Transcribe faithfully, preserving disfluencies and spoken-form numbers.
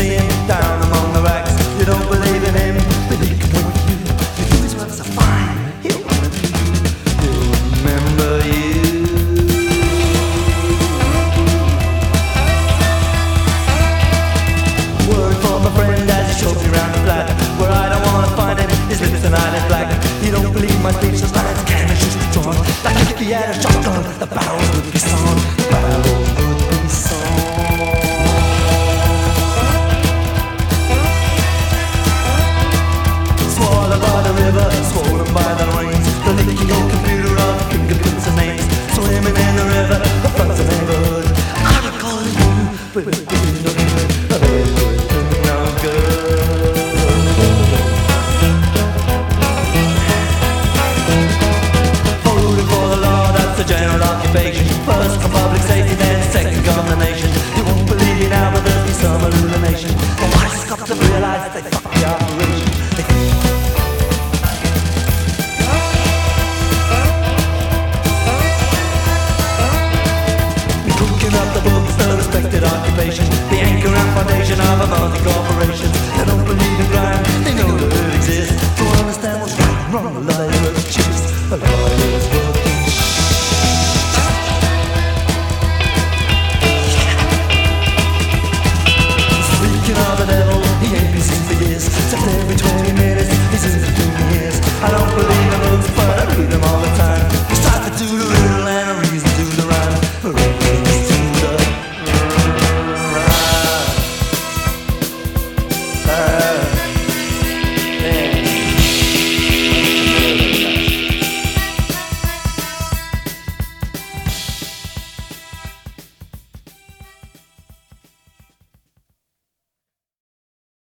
see him down among the racks. You don't believe in him, but he can work you. You do his work so fine, he'll remember you. He'll remember you. Word from a friend as he shows me round the flat, where I don't wanna find him, his lips and eyelids black. You don't believe my speech, those lines cannon shoot drawn. Like if he had a shotgun, the barrels would be sawn. The barrels would be sawn. Swallowed by the river, swollen by the rains, the leaky old computer of fingerprints and names. Swimming in the river, across the neighborhood. I would call you, but it would do no good. It would do no good. Voting for the law, that's the general occupation. First come public safety, then second govern the nation. You won't believe it now, but there'll be some illumination. The wise cops have realized they fucked the operation. They cooking up the books, the respected occupation, the anchor and foundation of a multi-corporation. They don't believe in crime, they know that it exists. To understand what's right and wrong, a lawyer's chips, a lawyer's working shit. Speaking of the devil, he ain't been seen for years. Except every twenty minutes, he's in for twenty years. I don't believe in books, but I read them all the time. He started to do the